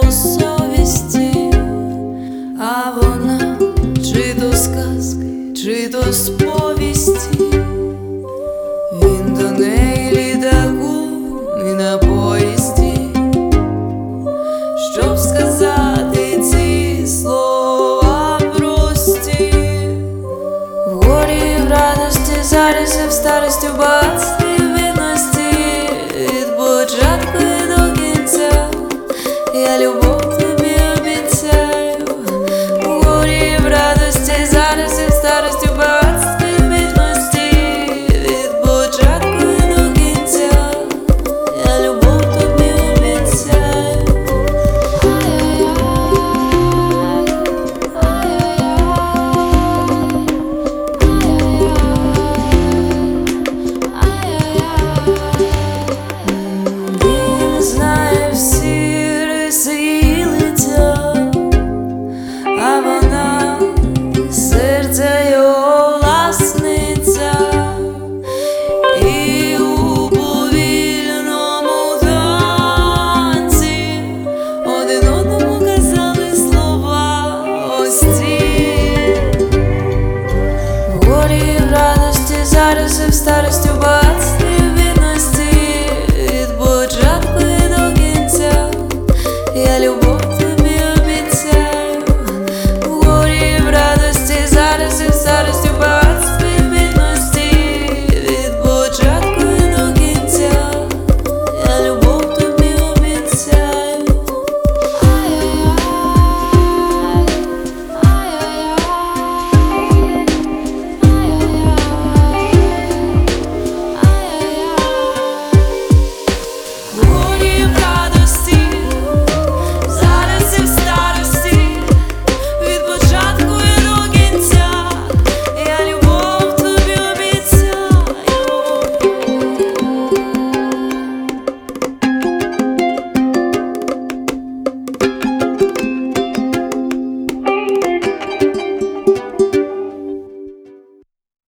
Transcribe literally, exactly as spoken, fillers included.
по совісті, а вона чи то сказки, чи то сповісті. Він до неї літаком і на поїзді, щоб сказати ці слова прості. В горі, в радості, зараз і в старості, в багатстві, в бідності, від початку і до кінця я любов тобі обіцяю. В горі, в радості, зараз і в старості, в багатстві, в бідності, від початку і до кінця я любов тобі обіцяю. Він знає всі риси її лиця, а вона серця його власниця. І у повільному танці один одному казали слова ось ці. В горі, в радості, зараз і в старості, в багатстві, в бідності, від початку і до кінця я любов